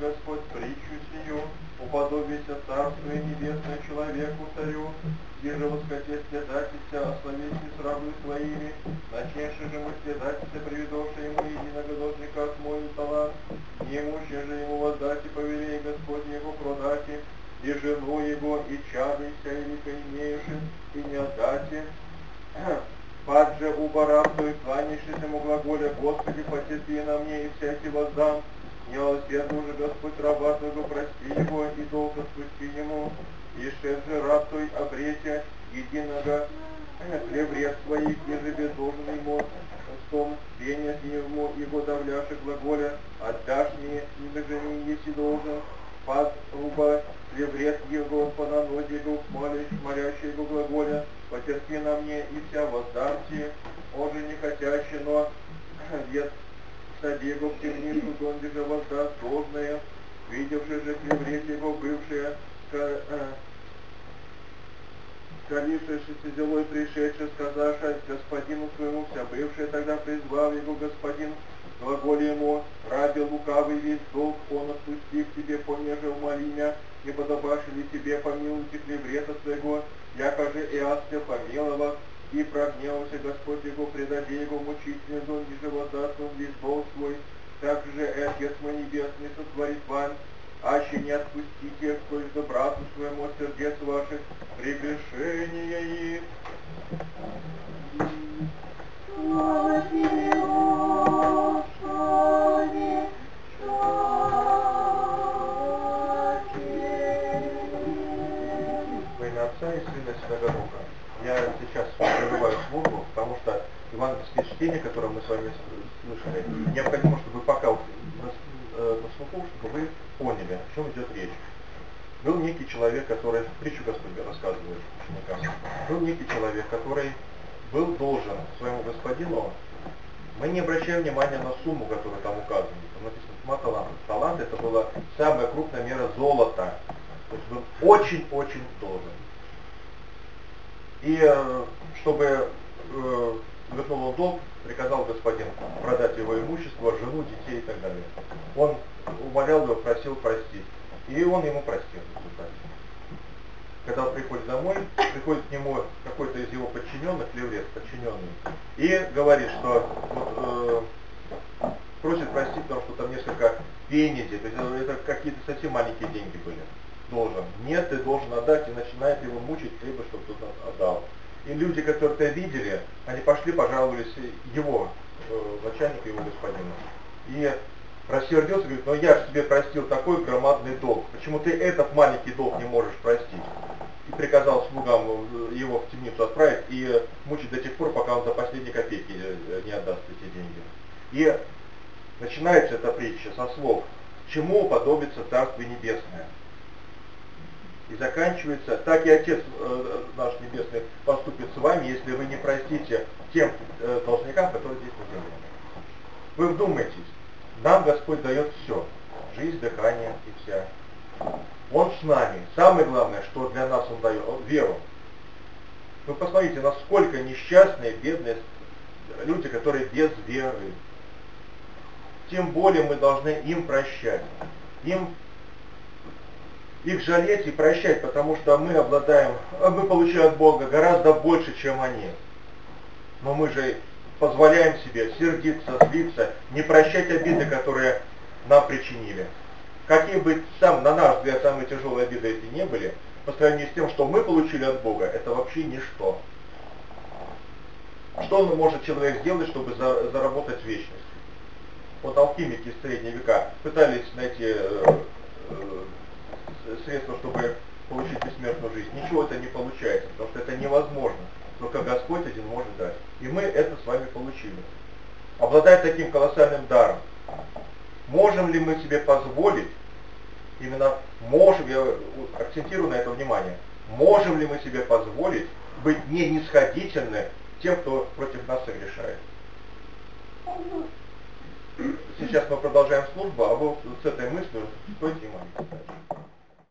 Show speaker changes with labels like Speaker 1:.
Speaker 1: Господь, притчу сию, уподобися царствие небесное человеку царю, иже восхотеть следатися, ословесни с рабы своими, начнеши же мы следатися, приведовши ему единого должника с мою талант, неимуще же ему воздать и повелей Господь его продати, и жену его, и чадыся, и лика имеющим, и не отдати. Падже уба раб твой, кланящийся ему глаголя, Господи, потерпи на мне, и всякий воздам. Милосердно же Господь раба твоего, прости его, и долг отпусти ему. И шед же раб твой обретя единого хлебред своих, еже бездолжен ему, в том пеня ему его давляши глаголя, отдашь мне, ибо же не еси должен, пад уба хлебред его по нанозе его, молящий его глаголя, потерпи на мне, и вся воздамте, он же не хотящий, но вет садегу в темницу, донде же воздаст должное, видевший же хлебред его, бывшее, скалившийся зелой пришедший, сказавший господину своему, вся бывшая тогда призвал его господин, глаголе ему, раби лукавый весь долг, он отпусти к тебе, понеже умоли меня, не подобашь ли тебе помилуйте хлебрета своего, якоже и астя помиловал, и прогневался Господь его, предаде его мучительный, он ниже воздаст он весь долг свой, так же и Отец мой небесный сотворит вам, аще не отпустите, коль же брату своему от сердец ваших прегрешения их.
Speaker 2: Слава тебе, Господи,
Speaker 1: Во имя Отца и Сына и Святого Духа. Я сейчас прерываю службу, потому что евангельские чтения, которые мы с вами слышали, необходимо, чтобы пока на слуху, чтобы вы поняли, о чем идет речь. Был некий человек, который, притчу Господь рассказывает ученикам, был некий человек, который был должен своему господину, мы не обращаем внимания на сумму, которая там указана, там написано 2 таланта. Талант это была самая крупная мера золота, то есть был очень-очень должен. И чтобы вернул он долг, приказал господин продать его имущество, жену, детей и так далее. Он умолял его, просил простить. И он ему простил. Когда он приходит домой, приходит к нему какой-то из его подчиненных, леврец подчиненный, и говорит, что просит простить, потому что там несколько пенеди, то есть это какие-то совсем маленькие деньги были. Должен. Нет, ты должен отдать, и начинает его мучить, требует, чтобы тот отдал. И люди, которые это видели, они пошли, пожаловались его начальнику, его господину. И рассердился, говорит, но я же тебе простил такой громадный долг, почему ты этот маленький долг не можешь простить? И приказал слугам его в темницу отправить и мучить до тех пор, пока он за последние копейки не отдаст эти деньги. И начинается эта притча со слов, чему уподобится Царствие Небесное. И заканчивается, так и Отец наш Небесный поступит с вами, если вы не простите тем должникам, которые здесь на земле. Вы вдумайтесь, нам Господь дает все, жизнь, дыхание и вся. Он с нами. Самое главное, что для нас Он дает, веру. Вы посмотрите, насколько несчастные, бедные люди, которые без веры. Тем более мы должны им прощать. Их жалеть и прощать, потому что мы получаем от Бога гораздо больше, чем они. Но мы же позволяем себе сердиться, злиться, не прощать обиды, которые нам причинили. Какие бы, на наш взгляд, самые тяжелые обиды эти не были, по сравнению с тем, что мы получили от Бога, это вообще ничто. Что может человек сделать, чтобы заработать вечность? Вот алхимики в средние века пытались найти средства, чтобы получить бессмертную жизнь. Ничего это не получается, потому что это невозможно. Только Господь один может дать. И мы это с вами получили. Обладая таким колоссальным даром, можем ли мы себе позволить, именно можем, я акцентирую на это внимание, можем ли мы себе позволить быть не нисходительны тем, кто против нас согрешает? Сейчас мы продолжаем службу, а вы с этой мыслью стойте и молитесь.